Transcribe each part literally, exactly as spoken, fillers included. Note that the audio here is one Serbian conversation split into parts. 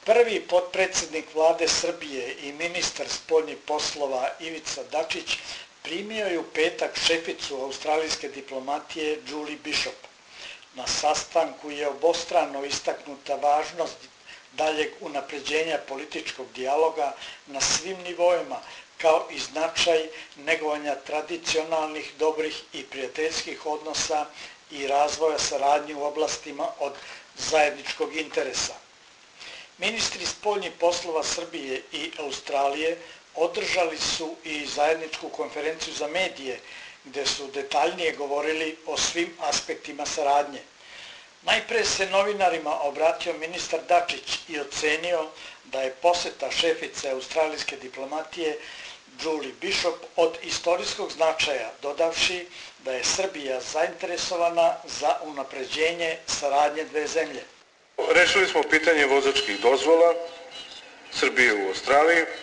Prvi potpredsjednik Vlade Srbije i ministar spoljnih poslova Ivica Dačić primio je u petak šeficu australijske diplomatije Julie Bishop. Na sastanku je obostrano istaknuta važnost daljeg unapređenja političkog dijaloga na svim nivoima, kao i značaj negovanja tradicionalnih, dobrih i prijateljskih odnosa i razvoja saradnje u oblastima od zajedničkog interesa. Ministri spoljnih poslova Srbije i Australije održali su i zajedničku konferenciju za medije, gde su detaljnije govorili o svim aspektima saradnje. Najpre se novinarima obratio ministar Dačić i ocenio da je poseta šefice australijske diplomatije Julie Bishop od istorijskog značaja, dodavši da je Srbija zainteresovana za unapređenje saradnje dve zemlje. Rešili smo pitanje vozačkih dozvola Srbije u Australiji, e,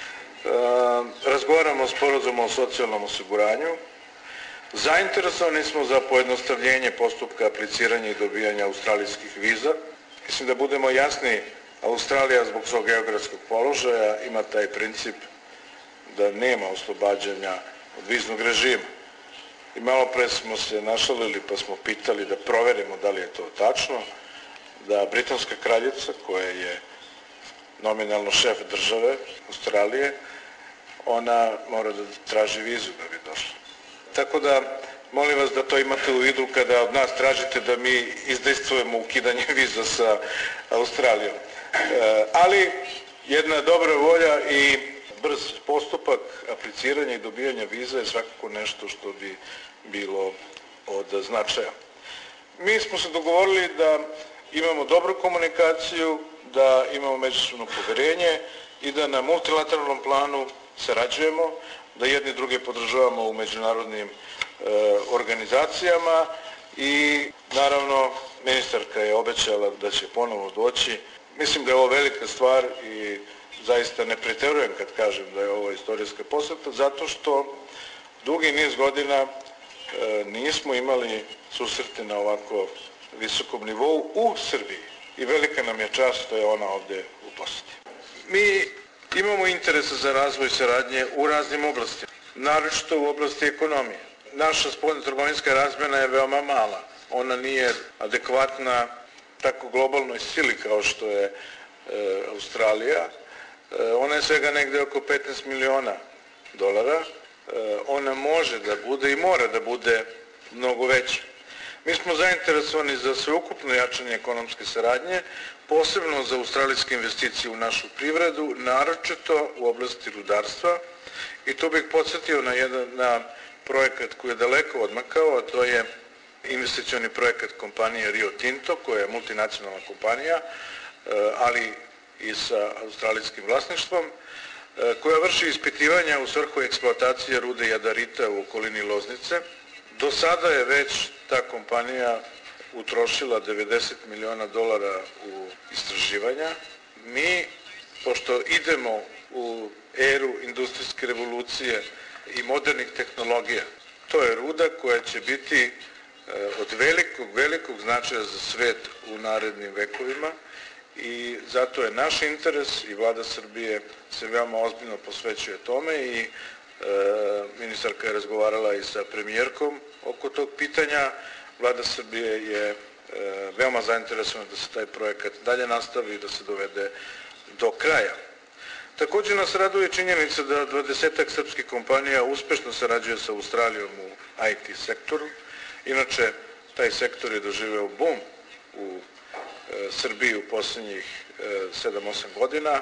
razgovaramo o sporazumu o socijalnom osiguranju, zainteresovani smo za pojednostavljenje postupka apliciranja i dobijanja australijskih viza. Mislim da budemo jasni, Australija zbog svog geografskog položaja ima taj princip da nema oslobađanja od viznog režima. I malo pre smo se našalili pa smo pitali da proverimo da li je to tačno, da britanska kraljica, koja je nominalno šef države Australije, ona mora da traži vizu da bi došla. Tako da, molim vas da to imate u vidu kada od nas tražite da mi izdejstvujemo ukidanje viza sa Australijom. E, ali jedna dobra volja i brz postupak apliciranja i dobijanja viza je svakako nešto što bi bilo od značaja. Mi smo se dogovorili da imamo dobru komunikaciju, da imamo međusobno poverenje i da na multilateralnom planu sarađujemo, da jedni druge podržavamo u međunarodnim e, organizacijama i naravno ministarka je obećala da će ponovo doći. Mislim da je ovo velika stvar i zaista ne preterujem kad kažem da je ovo istorijska poseta, zato što dugi niz godina e, nismo imali susrete na ovako visokom nivou u Srbiji i velika nam je čast što je ona ovde u poseti. Mi imamo interesa za razvoj saradnje u raznim oblastima, naročito u oblasti ekonomije. Naša spoljno-trgovinska razmjena je veoma mala. Ona nije adekvatna tako globalnoj sili kao što je e, Australija. E, ona je svega negde oko petnaest miliona dolara. E, ona može da bude i mora da bude mnogo veća. Mi smo zainteresovani za sveukupno jačanje ekonomske saradnje, posebno za australijske investicije u našu privredu, naročito u oblasti rudarstva. I tu bih podsjetio na jedan na projekat koji je daleko odmakao, a to je investicioni projekat kompanije Rio Tinto, koja je multinacionalna kompanija, ali i sa australijskim vlasništvom, koja vrši ispitivanja u svrhu eksploatacije rude jadarita u okolini Loznice. Do sada je već ta kompanija utrošila devedeset miliona dolara u istraživanja. Mi, pošto idemo u eru industrijske revolucije i modernih tehnologija, to je ruda koja će biti od velikog, velikog značaja za svet u narednim vekovima i zato je naš interes i Vlada Srbije se veoma ozbiljno posvećuje tome i e, ministarka je razgovarala i sa premijerkom oko tog pitanja. Vlada Srbije je e, veoma zainteresovana da se taj projekat dalje nastavi i da se dovede do kraja. Također nas raduje činjenica da dvadesetak srpskih kompanija uspešno sarađuje sa Australijom u I T sektoru. Inače, taj sektor je doživeo bum u e, Srbiji u posljednjih e, sedam osam godina.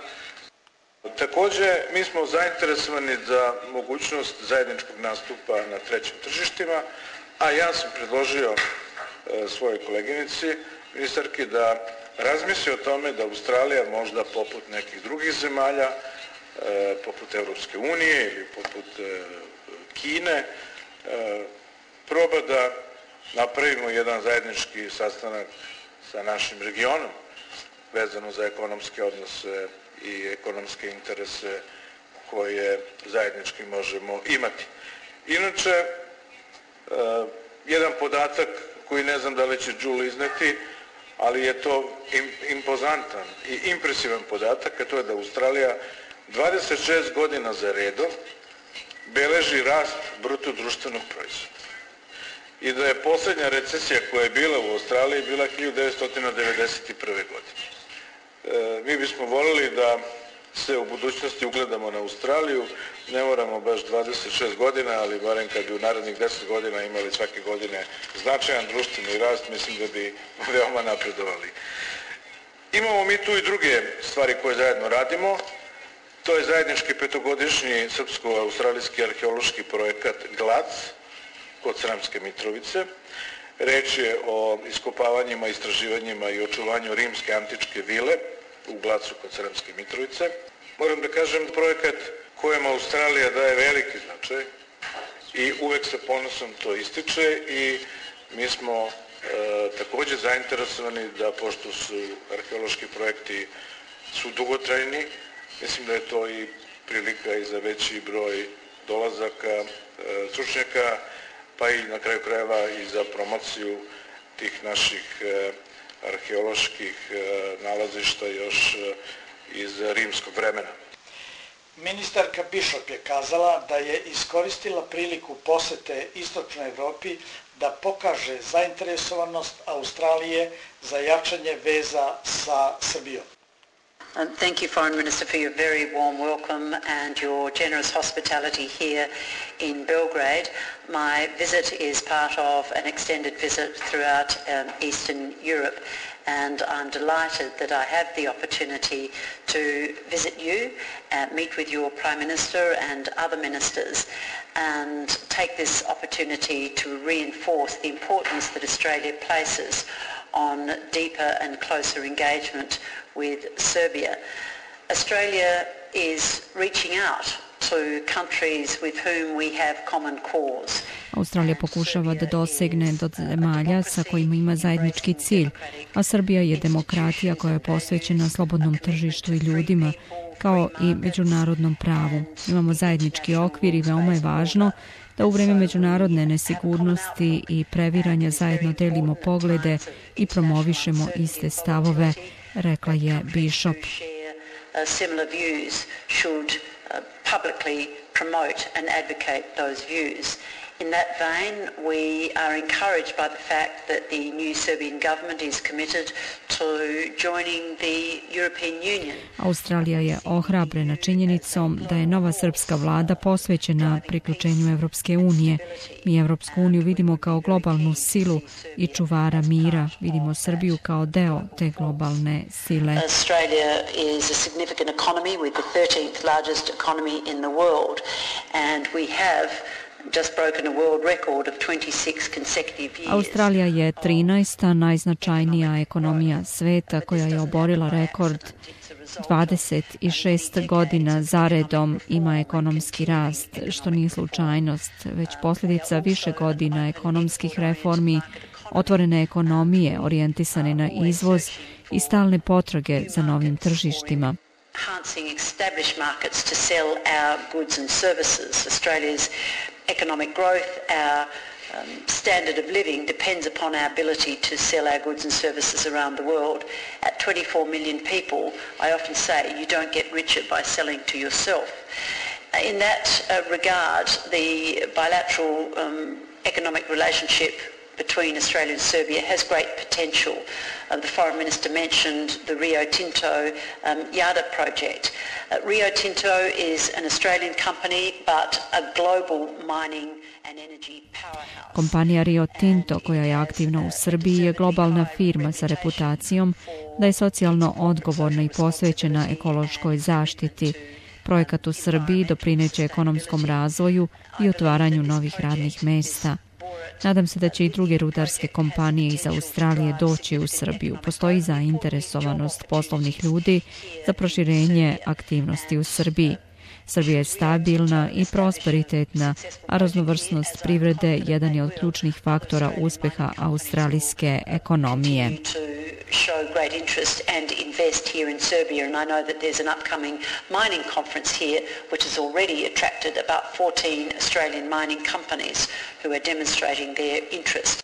Također, mi smo zainteresovani za mogućnost zajedničkog nastupa na trećim tržištima, a ja sam predložio e, svojoj koleginici, ministarki, da razmisli o tome da Australija možda poput nekih drugih zemalja, e, poput Evropske unije ili poput e, Kine, e, proba da napravimo jedan zajednički sastanak sa našim regionom vezano za ekonomske odnose i ekonomske interese koje zajednički možemo imati. Inače, jedan podatak koji ne znam da li će Julie izneti, ali je to impozantan i impresivan podatak, a to je da Australija dvadeset šest godina za redom beleži rast bruto društvenog proizvoda. I da je posljednja recesija koja je bila u Australiji bila hiljadu devetsto devedeset prve. godine. E, mi bismo voljeli da se u budućnosti ugledamo na Australiju, ne moramo baš dvadeset šest godina, ali barem kad bi u narednih deset godina imali svake godine značajan društveni rast, mislim da bi veoma napredovali. Imamo mi tu i druge stvari koje zajedno radimo. To je zajednički petogodišnji srpsko-australijski arheološki projekat GLAC kod Sremske Mitrovice. Reč je o iskopavanjima, istraživanjima i očuvanju rimske antičke vile u Glacu kod Sremske Mitrovice. Moram da kažem projekat kojem Australija daje veliki značaj i uvek sa ponosom to ističe i mi smo e, također zainteresovani da, pošto su arheološki projekti su dugotrajni, mislim da je to i prilika i za veći broj dolazaka e, stručnjaka, pa i na kraju krajeva i za promociju tih naših e, arheoloških e, nalazišta još e, iz rimskog vremena. Ministarka Bishop je kazala da je iskoristila priliku posete Istočnoj Evropi da pokaže zainteresovanost Australije za jačanje veza sa Srbijom. Um, thank you, Foreign Minister, for your very warm welcome and your generous hospitality here in Belgrade. My visit is part of an extended visit throughout um, Eastern Europe, and I'm delighted that I have the opportunity to visit you, uh, meet with your Prime Minister and other ministers, and take this opportunity to reinforce the importance that Australia places on deeper and closer engagement with Serbia. Australia is reaching out to countries with whom we have common cause. Australija pokušava da dosegne do zemalja sa kojima ima zajednički cilj, a Srbija je demokratija koja je posvećena slobodnom tržištu i ljudima, kao i međunarodnom pravu. Imamo zajednički okvir i veoma je važno da u vreme međunarodne nesigurnosti i previranja zajedno delimo poglede i promovišemo iste stavove, rekla je Bishop. In that vein, we are encouraged by the fact that the new Serbian government is committed to joining the European Union. Australija je ohrabrena činjenicom da je nova srpska vlada posvećena priključenju Evropske unije. Mi Evropsku uniju vidimo kao globalnu silu i čuvara mira. Vidimo Srbiju kao deo te globalne sile. Australia is a significant economy with the thirteenth largest economy in the world, and we have just broken a world record of twenty-six consecutive years. Australija je trinaesta najznačajnija ekonomija sveta koja je oborila rekord dvadeset šest godina zaredom ima ekonomski rast, što nije slučajnost, već posljedica više godina ekonomskih reformi, otvorene ekonomije orijentisane na izvoz i stalne potrage za novim tržištima. Enhancing established markets to sell our goods and services. Australia's economic growth, our um, standard of living depends upon our ability to sell our goods and services around the world. At twenty-four million people, I often say you don't get richer by selling to yourself. In that uh, regard, the bilateral um, economic relationship between Australia and Serbia has great potential. Uh, the Foreign Minister mentioned the Rio Tinto um, Jadar project. Uh, Rio Tinto is an Australian company but a global mining and energy powerhouse. Kompanija Rio Tinto, koja je aktivna u Srbiji, je globalna firma sa reputacijom da je socijalno odgovorna i posvećena ekološkoj zaštiti. Projekat u Srbiji doprineće ekonomskom razvoju i otvaranju novih radnih mesta. Nadam se da će i druge rudarske kompanije iz Australije doći u Srbiju. Postoji zainteresovanost poslovnih ljudi za proširenje aktivnosti u Srbiji. Srbija je stabilna i prosperitetna, a raznovrsnost privrede jedan je od ključnih faktora uspeha australijske ekonomije. Show great interest and invest here in Serbia, and I know that there's an upcoming mining conference here which has already attracted about fourteen Australian mining companies who are demonstrating their interest.